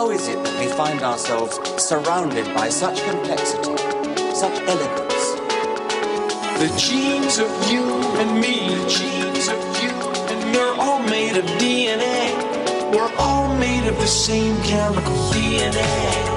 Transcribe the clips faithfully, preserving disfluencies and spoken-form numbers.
How is it that we find ourselves surrounded by such complexity, such elegance? The genes of you and me, the genes of you and me, we're all made of D N A. We're all made of the same chemical D N A.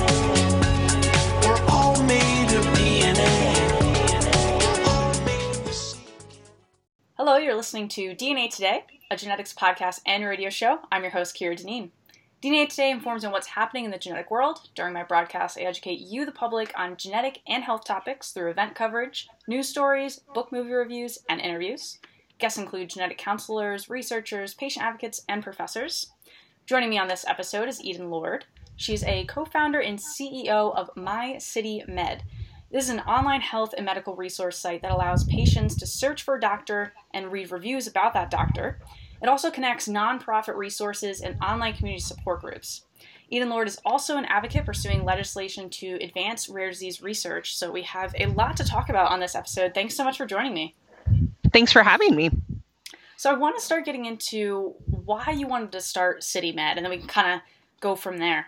We're all made of D N A. We're all made of the same. Hello, you're listening to D N A Today, a genetics podcast and radio show. I'm your host, Kira Deneen. D N A Today informs on what's happening in the genetic world. During my broadcast, I educate you, the public, on genetic and health topics through event coverage, news stories, book movie reviews, and interviews. Guests include genetic counselors, researchers, patient advocates, and professors. Joining me on this episode is Eden Lord. She's a co-founder and C E O of My City Med. This is an online health and medical resource site that allows patients to search for a doctor and read reviews about that doctor. It also connects nonprofit resources and online community support groups. Eden Lord is also an advocate pursuing legislation to advance rare disease research, so we have a lot to talk about on this episode. Thanks so much for joining me. Thanks for having me. So I want to start getting into why you wanted to start City Med, and then we can kind of go from there.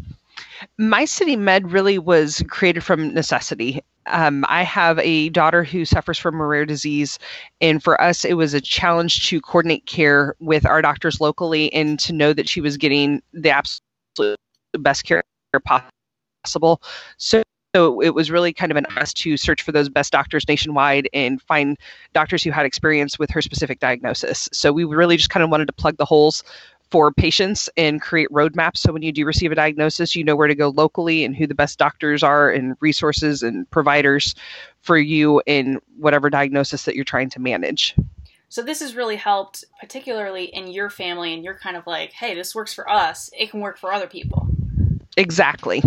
My City Med really was created from necessity. Um, I have a daughter who suffers from a rare disease, and for us, it was a challenge to coordinate care with our doctors locally and to know that she was getting the absolute best care possible. So, so it was really kind of an us to search for those best doctors nationwide and find doctors who had experience with her specific diagnosis. So we really just kind of wanted to plug the holes for patients and create roadmaps. So when you do receive a diagnosis, you know where to go locally and who the best doctors are and resources and providers for you in whatever diagnosis that you're trying to manage. So this has really helped, particularly in your family, and you're kind of like, hey, this works for us. It can work for other people. Exactly.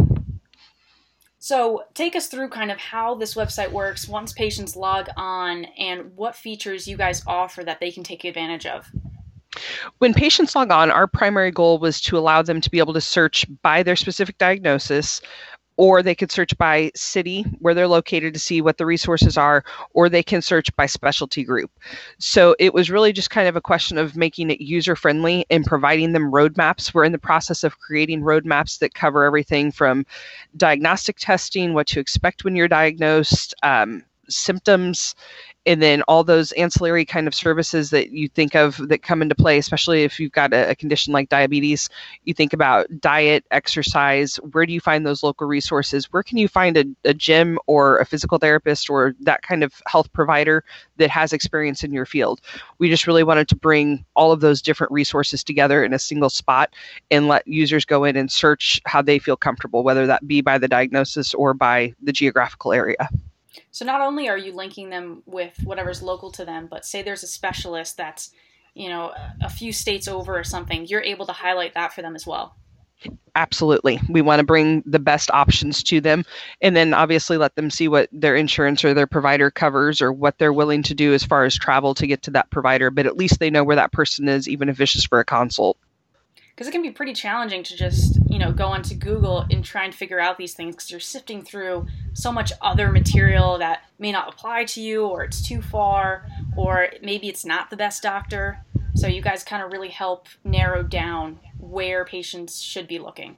So take us through kind of how this website works once patients log on and what features you guys offer that they can take advantage of. When patients log on, our primary goal was to allow them to be able to search by their specific diagnosis, or they could search by city where they're located to see what the resources are, or they can search by specialty group. So it was really just kind of a question of making it user-friendly and providing them roadmaps. We're in the process of creating roadmaps that cover everything from diagnostic testing, what to expect when you're diagnosed, um, symptoms, and then all those ancillary kind of services that you think of that come into play, especially if you've got a, a condition like diabetes. You think about diet, exercise. Where do you find those local resources? Where can you find a, a gym or a physical therapist or that kind of health provider that has experience in your field? We just really wanted to bring all of those different resources together in a single spot and let users go in and search how they feel comfortable, whether that be by the diagnosis or by the geographical area. So not only are you linking them with whatever's local to them, but say there's a specialist that's, you know, a few states over or something, you're able to highlight that for them as well. Absolutely. We want to bring the best options to them and then obviously let them see what their insurance or their provider covers or what they're willing to do as far as travel to get to that provider. But at least they know where that person is, even if it's just for a consult. Because it can be pretty challenging to just, you know, go onto Google and try and figure out these things because you're sifting through so much other material that may not apply to you, or it's too far, or maybe it's not the best doctor. So you guys kind of really help narrow down where patients should be looking.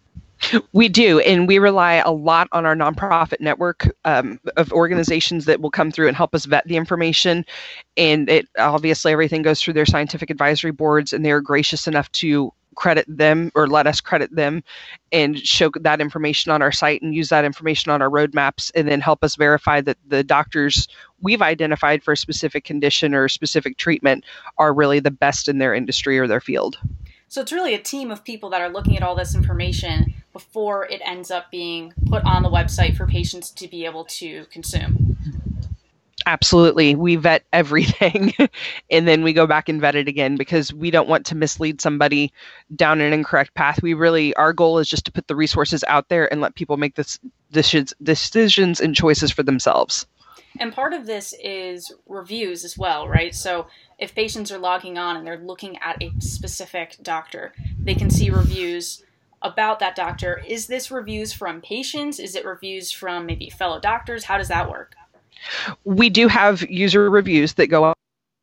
We do, and we rely a lot on our nonprofit network um, of organizations that will come through and help us vet the information. And it obviously everything goes through their scientific advisory boards, and they're gracious enough to credit them or let us credit them and show that information on our site and use that information on our roadmaps and then help us verify that the doctors we've identified for a specific condition or specific treatment are really the best in their industry or their field. So it's really a team of people that are looking at all this information before it ends up being put on the website for patients to be able to consume. Absolutely. We vet everything and then we go back and vet it again because we don't want to mislead somebody down an incorrect path. We really, our goal is just to put the resources out there and let people make this decisions, decisions and choices for themselves. And part of this is reviews as well, right? So if patients are logging on and they're looking at a specific doctor, they can see reviews about that doctor. Is this reviews from patients? Is it reviews from maybe fellow doctors? How does that work? We do have user reviews that go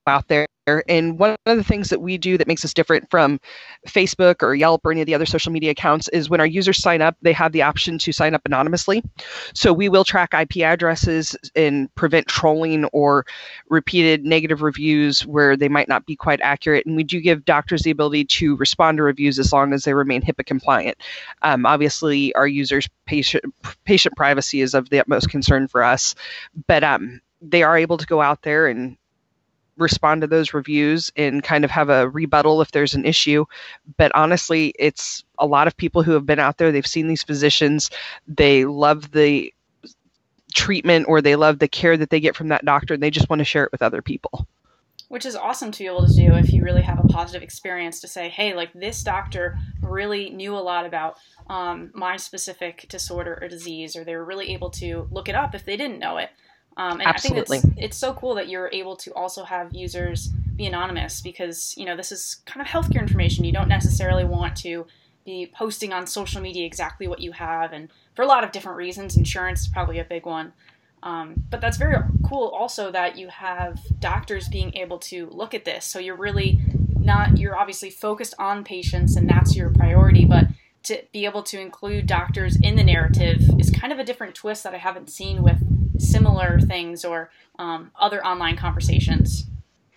out there. And one of the things that we do that makes us different from Facebook or Yelp or any of the other social media accounts is when our users sign up, they have the option to sign up anonymously. So we will track I P addresses and prevent trolling or repeated negative reviews where they might not be quite accurate. And we do give doctors the ability to respond to reviews as long as they remain HIPAA compliant. Um, obviously, our users' patient patient privacy is of the utmost concern for us, but um, they are able to go out there and respond to those reviews and kind of have a rebuttal if there's an issue. But honestly, it's a lot of people who have been out there, they've seen these physicians, they love the treatment or they love the care that they get from that doctor, and they just want to share it with other people. Which is awesome to be able to do if you really have a positive experience to say, hey, like this doctor really knew a lot about um, my specific disorder or disease, or they were really able to look it up if they didn't know it. Um, and Absolutely. I think it's, it's so cool that you're able to also have users be anonymous because, you know, this is kind of healthcare information. You don't necessarily want to be posting on social media exactly what you have, and for a lot of different reasons. Insurance is probably a big one. Um, but that's very cool also that you have doctors being able to look at this. So you're really not, you're obviously focused on patients and that's your priority, but to be able to include doctors in the narrative is kind of a different twist that I haven't seen with similar things or um, other online conversations.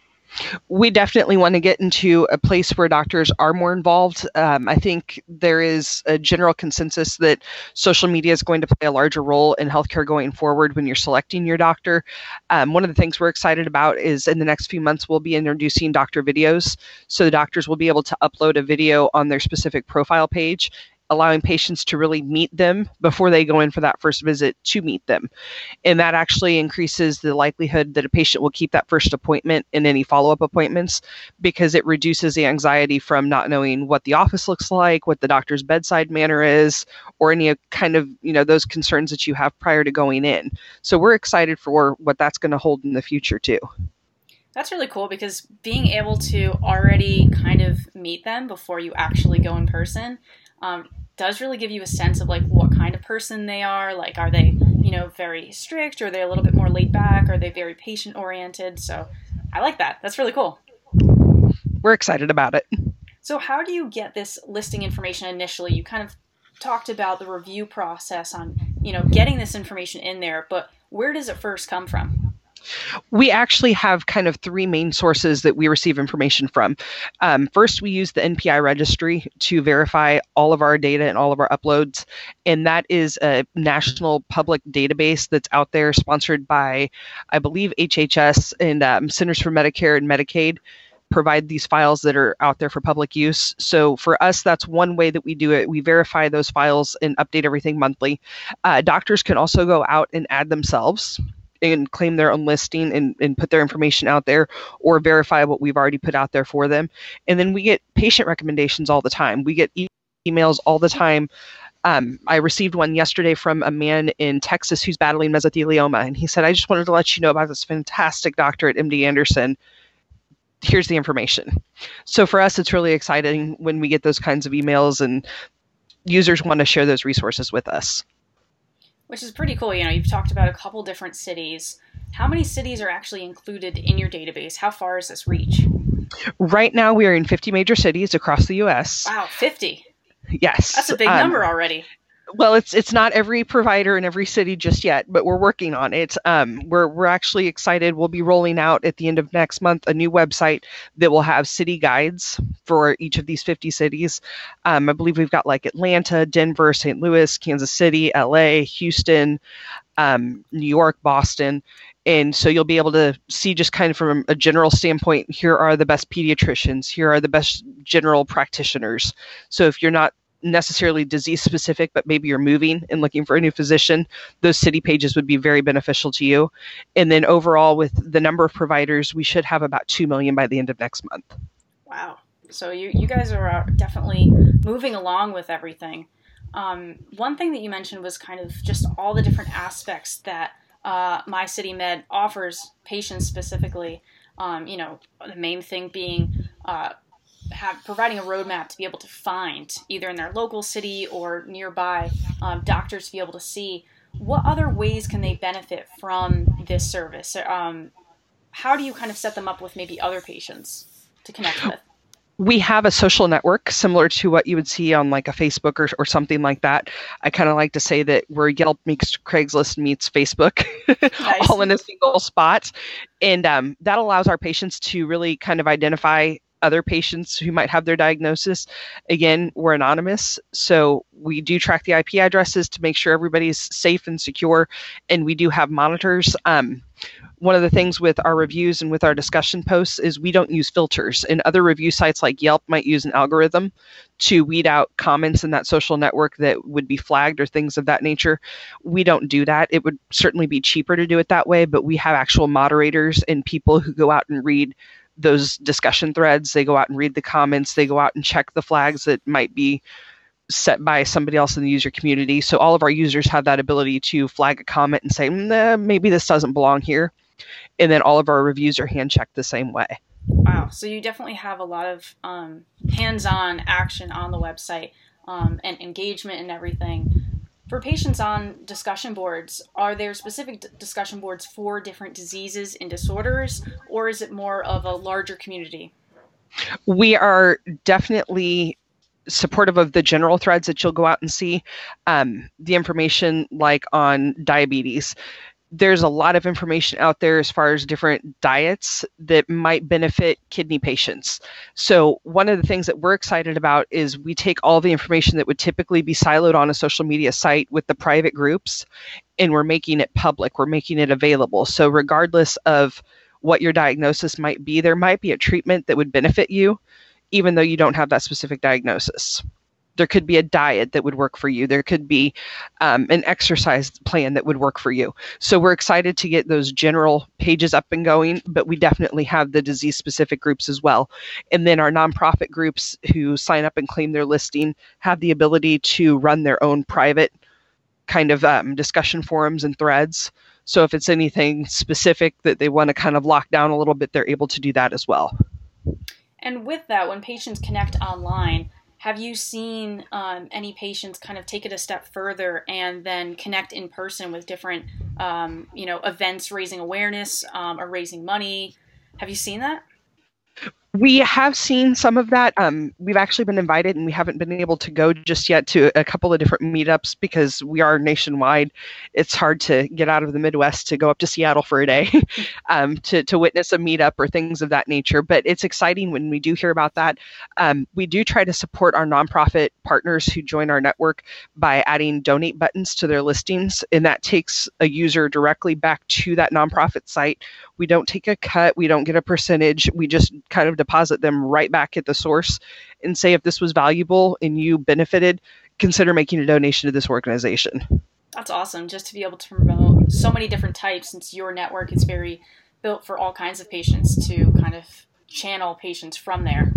We definitely want to get into a place where doctors are more involved. Um, I think there is a general consensus that social media is going to play a larger role in healthcare going forward when you're selecting your doctor. Um, one of the things we're excited about is in the next few months, we'll be introducing doctor videos. So the doctors will be able to upload a video on their specific profile page, allowing patients to really meet them before they go in for that first visit to meet them. And that actually increases the likelihood that a patient will keep that first appointment and any follow-up appointments because it reduces the anxiety from not knowing what the office looks like, what the doctor's bedside manner is, or any kind of, you know, those concerns that you have prior to going in. So we're excited for what that's going to hold in the future too. That's really cool because being able to already kind of meet them before you actually go in person um, does really give you a sense of like what kind of person they are. Like, are they, you know, very strict, or are they a little bit more laid back? Are they very patient oriented? So I like that. That's really cool. We're excited about it. So how do you get this listing information initially? You kind of talked about the review process on, you know, getting this information in there, but where does it first come from? We actually have kind of three main sources that we receive information from. Um, first, we use the N P I registry to verify all of our data and all of our uploads. And that is a national public database that's out there sponsored by, I believe, H H S and um, Centers for Medicare and Medicaid provide these files that are out there for public use. So for us, that's one way that we do it. We verify those files and update everything monthly. Uh, doctors can also go out and add themselves and claim their own listing and, and put their information out there or verify what we've already put out there for them. And then we get patient recommendations all the time. We get e- emails all the time. Um, I received one yesterday from a man in Texas who's battling mesothelioma. And he said, I just wanted to let you know about this fantastic doctor at M D Anderson. Here's the information. So for us, it's really exciting when we get those kinds of emails and users want to share those resources with us. Which is pretty cool. You know, you've talked about a couple different cities. How many cities are actually included in your database? How far is this reach? Right now, we are in fifty major cities across the U S. Wow, fifty. Yes. That's a big um, number already. Well, it's it's not every provider in every city just yet, but we're working on it. Um, we're we're actually excited. We'll be rolling out at the end of next month a new website that will have city guides for each of these fifty cities. Um, I believe we've got like Atlanta, Denver, Saint Louis, Kansas City, L A, Houston, um, New York, Boston. And so you'll be able to see just kind of from a general standpoint, here are the best pediatricians, here are the best general practitioners. So if you're not necessarily disease specific, but maybe you're moving and looking for a new physician, those city pages would be very beneficial to you. And then overall, with the number of providers, we should have about two million by the end of next month. Wow. So you, you guys are definitely moving along with everything. Um, one thing that you mentioned was kind of just all the different aspects that uh, MyCityMed offers patients specifically. Um, you know, the main thing being uh, have providing a roadmap to be able to find either in their local city or nearby um, doctors to be able to see what other ways can they benefit from this service. Um, how do you kind of set them up with maybe other patients to connect with? We have a social network similar to what you would see on like a Facebook or, or something like that. I kind of like to say that we're Yelp meets Craigslist meets Facebook, nice. All in a single spot. And um, that allows our patients to really kind of identify other patients who might have their diagnosis. Again, we're anonymous, so we do track the I P addresses to make sure everybody's safe and secure, and we do have monitors. Um, One of the things with our reviews and with our discussion posts is we don't use filters. And other review sites like Yelp might use an algorithm to weed out comments in that social network that would be flagged or things of that nature. We don't do that. It would certainly be cheaper to do it that way, but we have actual moderators and people who go out and read those discussion threads. They go out and read the comments. They go out and check the flags that might be set by somebody else in the user community. So all of our users have that ability to flag a comment and say, nah, maybe this doesn't belong here. And then all of our reviews are hand checked the same way. Wow. So you definitely have a lot of um, hands-on action on the website um, and engagement and everything. For patients on discussion boards, are there specific d- discussion boards for different diseases and disorders, or is it more of a larger community? We are definitely supportive of the general threads that you'll go out and see. Um, the information like on diabetes. There's a lot of information out there as far as different diets that might benefit kidney patients. So one of the things that we're excited about is we take all the information that would typically be siloed on a social media site with the private groups, and we're making it public. We're making it available. So regardless of what your diagnosis might be, there might be a treatment that would benefit you, even though you don't have that specific diagnosis. There could be a diet that would work for you. There could be um, an exercise plan that would work for you. So we're excited to get those general pages up and going, but we definitely have the disease-specific groups as well. And then our nonprofit groups who sign up and claim their listing have the ability to run their own private kind of um, discussion forums and threads. So if it's anything specific that they want to kind of lock down a little bit, they're able to do that as well. And with that, when patients connect online, have you seen um, any patients kind of take it a step further and then connect in person with different, um, you know, events raising awareness um, or raising money? Have you seen that? We have seen some of that. Um, we've actually been invited, and we haven't been able to go just yet to a couple of different meetups because we are nationwide. It's hard to get out of the Midwest to go up to Seattle for a day um, to, to witness a meetup or things of that nature. But it's exciting when we do hear about that. Um, we do try to support our nonprofit partners who join our network by adding donate buttons to their listings, and that takes a user directly back to that nonprofit site. We don't take a cut. We don't get a percentage. We just kind of deposit them right back at the source and say, if this was valuable and you benefited, consider making a donation to this organization. That's awesome, just to be able to promote so many different types, since your network is very built for all kinds of patients, to kind of channel patients from there.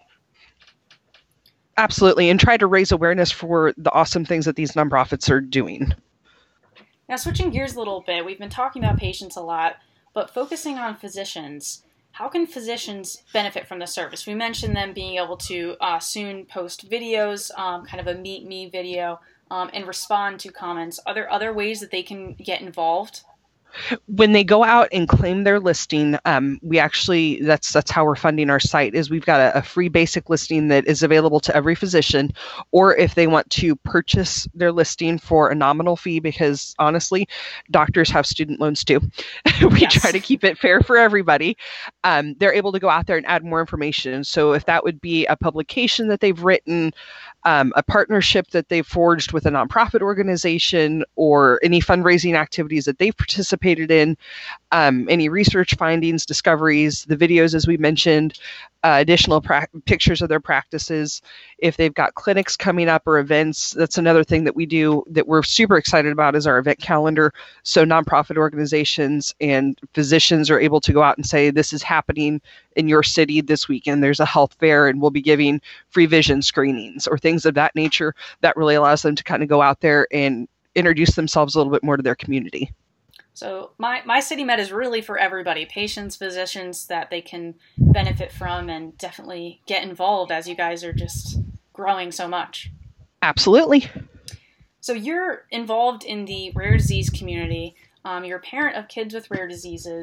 Absolutely, and try to raise awareness for the awesome things that these nonprofits are doing. Now, switching gears a little bit, we've been talking about patients a lot, but focusing on physicians. How can physicians benefit from the service? We mentioned them being able to uh, soon post videos, um, kind of a meet me video, um, and respond to comments. Are there other ways that they can get involved? When they go out and claim their listing, um, we actually, that's that's how we're funding our site, is we've got a, a free basic listing that is available to every physician, or if they want to purchase their listing for a nominal fee, because honestly, doctors have student loans too. we yes. try to keep it fair for everybody. Um, they're able to go out there and add more information. So if that would be a publication that they've written, um, a partnership that they've forged with a nonprofit organization, or any fundraising activities that they've participated in, um, any research findings, discoveries, the videos, as we mentioned, uh, additional pra- pictures of their practices. If they've got clinics coming up or events, that's another thing that we do that we're super excited about, is our event calendar. So nonprofit organizations and physicians are able to go out and say, this is happening in your city this weekend. There's a health fair, and we'll be giving free vision screenings or things of that nature. That really allows them to kind of go out there and introduce themselves a little bit more to their community. So my, my City Med is really for everybody, patients, physicians, that they can benefit from and definitely get involved, as you guys are just growing so much. Absolutely. So you're involved in the rare disease community. Um, you're a parent of kids with rare diseases.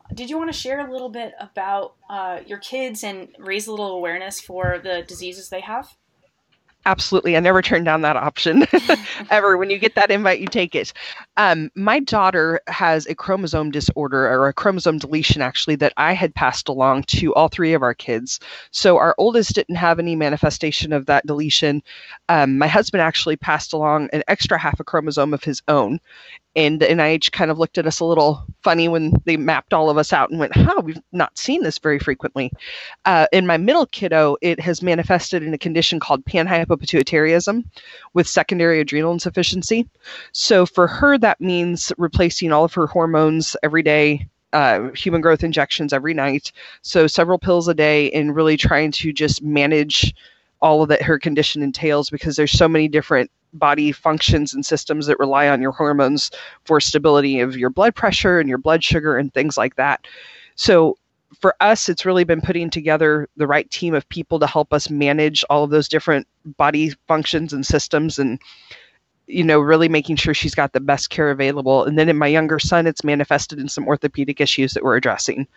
did you want to share a little bit about uh, your kids and raise a little awareness for the diseases they have? Absolutely. I never turned down that option ever. When you get that invite, you take it. Um, my daughter has a chromosome disorder, or a chromosome deletion, actually, that I had passed along to all three of our kids. So our oldest didn't have any manifestation of that deletion. Um, my husband actually passed along an extra half a chromosome of his own. And the N I H kind of looked at us a little funny when they mapped all of us out and went, huh, we've not seen this very frequently. Uh, in my middle kiddo, it has manifested in a condition called panhypopituitarism with secondary adrenal insufficiency. So for her, that means replacing all of her hormones every day, uh, human growth injections every night. So several pills a day, and really trying to just manage all of that her condition entails, because there's so many different body functions and systems that rely on your hormones for stability of your blood pressure and your blood sugar and things like that. So for us, it's really been putting together the right team of people to help us manage all of those different body functions and systems, and, you know, really making sure she's got the best care available. And then in my younger son, it's manifested in some orthopedic issues that we're addressing.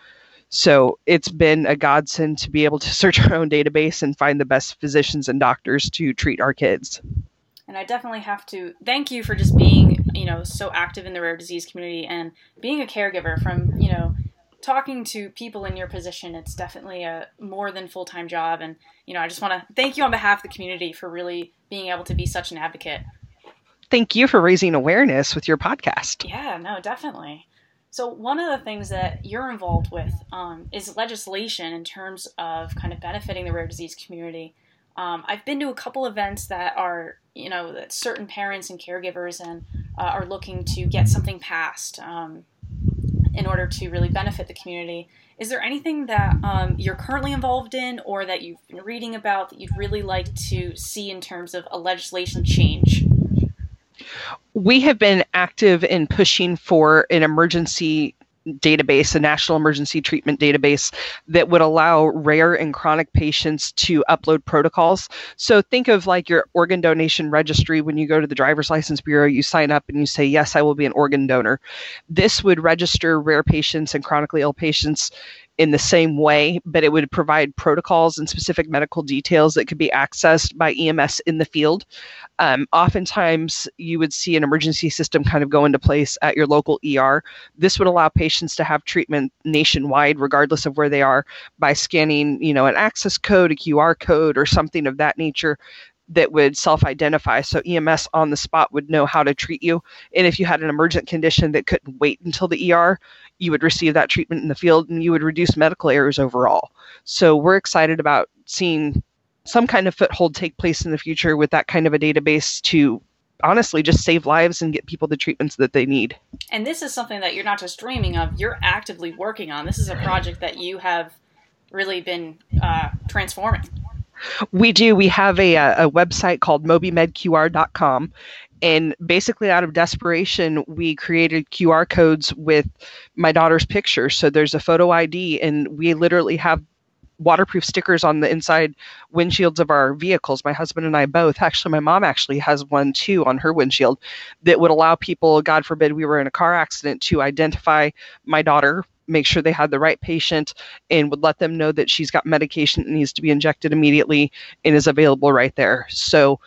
So it's been a godsend to be able to search our own database and find the best physicians and doctors to treat our kids. And I definitely have to thank you for just being, you know, so active in the rare disease community and being a caregiver. From, you know, talking to people in your position, it's definitely a more than full-time job. And, you know, I just want to thank you on behalf of the community for really being able to be such an advocate. Thank you for raising awareness with your podcast. Yeah, no, definitely. So one of the things that you're involved with um, is legislation in terms of kind of benefiting the rare disease community. Um, I've been to a couple events that are, you know, that certain parents and caregivers and uh, are looking to get something passed um, in order to really benefit the community. Is there anything that um, you're currently involved in, or that you've been reading about, that you'd really like to see in terms of a legislation change? We have been active in pushing for an emergency database, a national emergency treatment database that would allow rare and chronic patients to upload protocols. So think of like your organ donation registry. When you go to the driver's license bureau, you sign up and you say, yes, I will be an organ donor. This would register rare patients and chronically ill patients in the same way, but it would provide protocols and specific medical details that could be accessed by E M S in the field. Um, oftentimes, you would see an emergency system kind of go into place at your local E R. This would allow patients to have treatment nationwide, regardless of where they are, by scanning, you know, an access code, a Q R code, or something of that nature that would self-identify. So E M S on the spot would know how to treat you. And if you had an emergent condition that couldn't wait until the E R, you would receive that treatment in the field, and you would reduce medical errors overall. So we're excited about seeing some kind of foothold take place in the future with that kind of a database to honestly just save lives and get people the treatments that they need. And this is something that you're not just dreaming of, you're actively working on. This is a project that you have really been uh, transforming. We do. We have a, a website called moby med Q R dot com. And basically out of desperation, we created Q R codes with my daughter's picture. So there's a photo I D, and we literally have waterproof stickers on the inside windshields of our vehicles. My husband and I both. Actually, my mom actually has one too on her windshield that would allow people, God forbid we were in a car accident, to identify my daughter, make sure they had the right patient, and would let them know that she's got medication that needs to be injected immediately and is available right there. So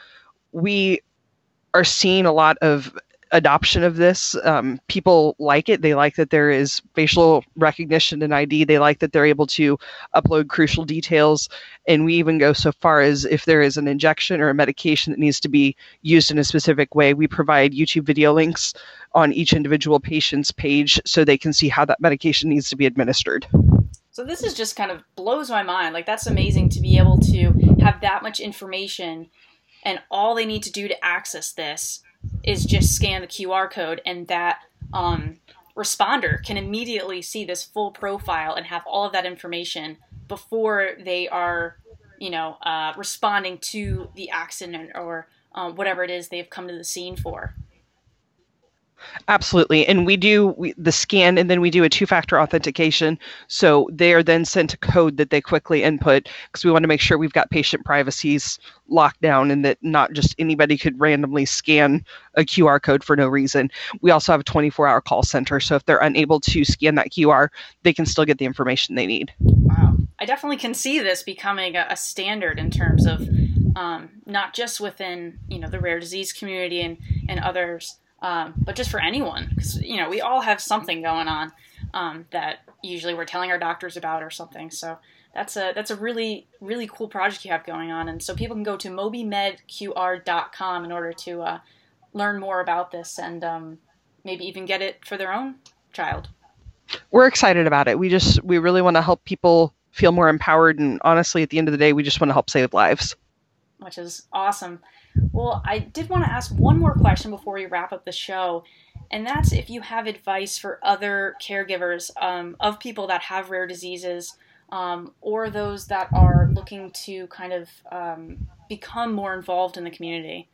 we are seeing a lot of adoption of this. Um, people like it. They like that there is facial recognition and I D. They like that they're able to upload crucial details. And we even go so far as if there is an injection or a medication that needs to be used in a specific way, we provide YouTube video links on each individual patient's page so they can see how that medication needs to be administered. So this is just kind of blows my mind. Like, that's amazing to be able to have that much information, and all they need to do to access this is just scan the Q R code, and that um, responder can immediately see this full profile and have all of that information before they are, you know, uh, responding to the accident or um, whatever it is they've come to the scene for. Absolutely. And we do we, the scan, and then we do a two-factor authentication. So they are then sent a code that they quickly input, because we want to make sure we've got patient privacies locked down and that not just anybody could randomly scan a Q R code for no reason. We also have a twenty-four hour call center. So if they're unable to scan that Q R, they can still get the information they need. Wow. I definitely can see this becoming a, a standard in terms of um, not just within, you know, the rare disease community and, and others, Um, but just for anyone, because, you know, we all have something going on um, that usually we're telling our doctors about or something. So that's a that's a really, really cool project you have going on. And so people can go to moby med q r dot com in order to uh, learn more about this and um, maybe even get it for their own child. We're excited about it. We just, we really want to help people feel more empowered. And honestly, at the end of the day, we just want to help save lives. Which is awesome. Well, I did want to ask one more question before we wrap up the show, and that's if you have advice for other caregivers um, of people that have rare diseases um, or those that are looking to kind of um, become more involved in the community.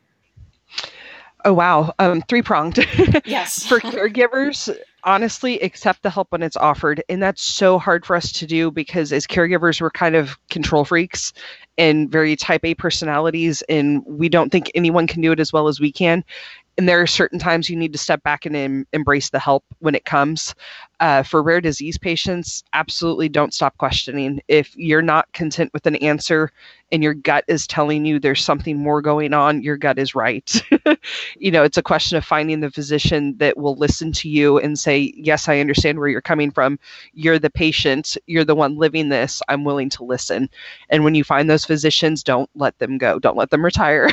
Oh, wow. Um, three-pronged. Yes. For caregivers, honestly, accept the help when it's offered. And that's so hard for us to do because as caregivers, we're kind of control freaks and very type A personalities, and we don't think anyone can do it as well as we can. And there are certain times you need to step back and em- embrace the help when it comes. Uh, for rare disease patients, absolutely don't stop questioning. If you're not content with an answer and your gut is telling you there's something more going on, your gut is right. You know, it's a question of finding the physician that will listen to you and say, yes, I understand where you're coming from. You're the patient. You're the one living this. I'm willing to listen. And when you find those physicians, don't let them go. Don't let them retire.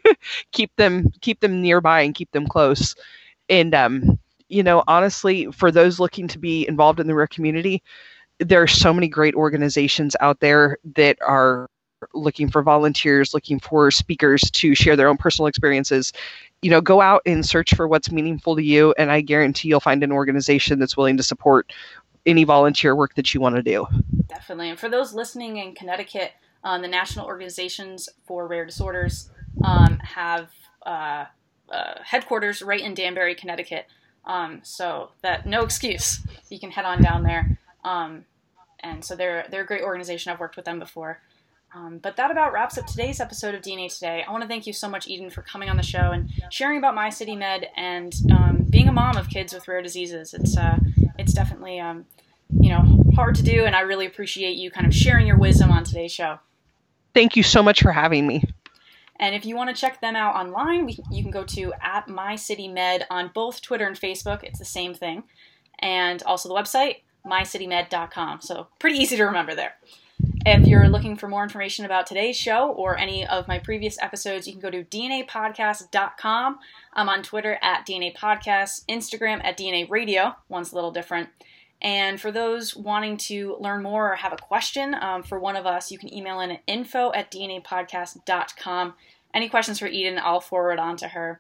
keep them, keep them nearby and keep them close. And, um, you know, honestly, for those looking to be involved in the rare community, there are so many great organizations out there that are looking for volunteers, looking for speakers to share their own personal experiences. You know, go out and search for what's meaningful to you, and I guarantee you'll find an organization that's willing to support any volunteer work that you want to do. Definitely. And for those listening in Connecticut, um, the National Organizations for Rare Disorders um, have uh, uh, headquarters right in Danbury, Connecticut. Um, so that no excuse. You can head on down there. Um, and so they're they're a great organization. I've worked with them before. Um, but that about wraps up today's episode of D N A Today. I want to thank you so much, Eden, for coming on the show and sharing about My City Med and um, being a mom of kids with rare diseases. It's uh, it's definitely um, you know hard to do, and I really appreciate you kind of sharing your wisdom on today's show. Thank you so much for having me. And if you want to check them out online, we, you can go to at MyCityMed on both Twitter and Facebook. It's the same thing. And also the website, my city med dot com. So pretty easy to remember there. If you're looking for more information about today's show or any of my previous episodes, you can go to D N A podcast dot com. I'm on Twitter at D N A Podcast, Instagram at D N A Radio. One's a little different. And for those wanting to learn more or have a question um, for one of us, you can email in at info at D N A podcast dot com. Any questions for Eden, I'll forward on to her.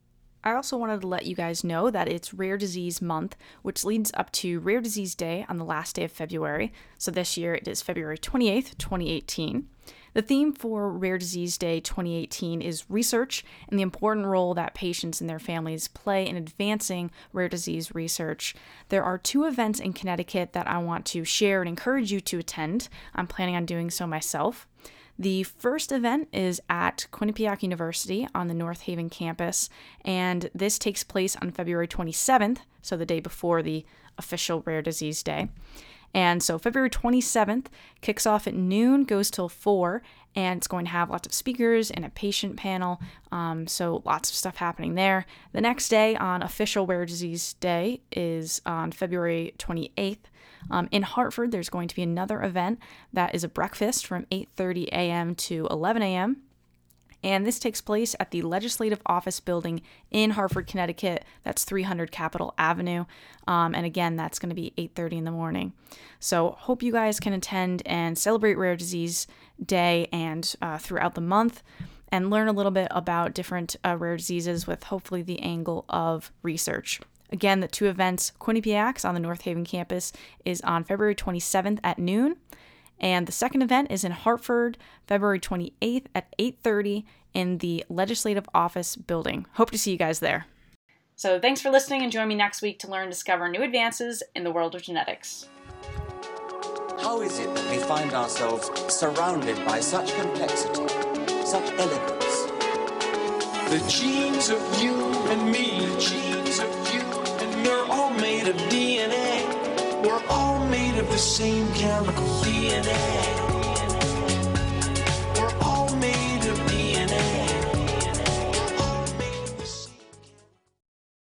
I also wanted to let you guys know that it's Rare Disease Month, which leads up to Rare Disease Day on the last day of February. So this year it is February twenty-eighth, twenty eighteen. The theme for Rare Disease Day twenty eighteen is research and the important role that patients and their families play in advancing rare disease research. There are two events in Connecticut that I want to share and encourage you to attend. I'm planning on doing so myself. The first event is at Quinnipiac University on the North Haven campus, and this takes place on February twenty-seventh, so the day before the official Rare Disease Day. And so February twenty-seventh kicks off at noon, goes till four, and it's going to have lots of speakers and a patient panel, um, so lots of stuff happening there. The next day on official Rare Disease Day is on February twenty-eighth. Um, in Hartford, there's going to be another event that is a breakfast from eight thirty a.m. to eleven a.m., and this takes place at the Legislative Office Building in Hartford, Connecticut. That's three hundred Capitol Avenue. Um, and again, that's going to be eight thirty in the morning. So hope you guys can attend and celebrate Rare Disease Day and uh, throughout the month and learn a little bit about different uh, rare diseases with hopefully the angle of research. Again, the two events, Quinnipiac's on the North Haven campus, is on February twenty-seventh at noon. And the second event is in Hartford, February twenty-eighth at eight thirty in the Legislative Office Building. Hope to see you guys there. So thanks for listening, and join me next week to learn and discover new advances in the world of genetics. How is it that we find ourselves surrounded by such complexity, such elegance? The genes of you and me, the genes of you and me, we're all made of D N A. We're all made of the same chemical D N A.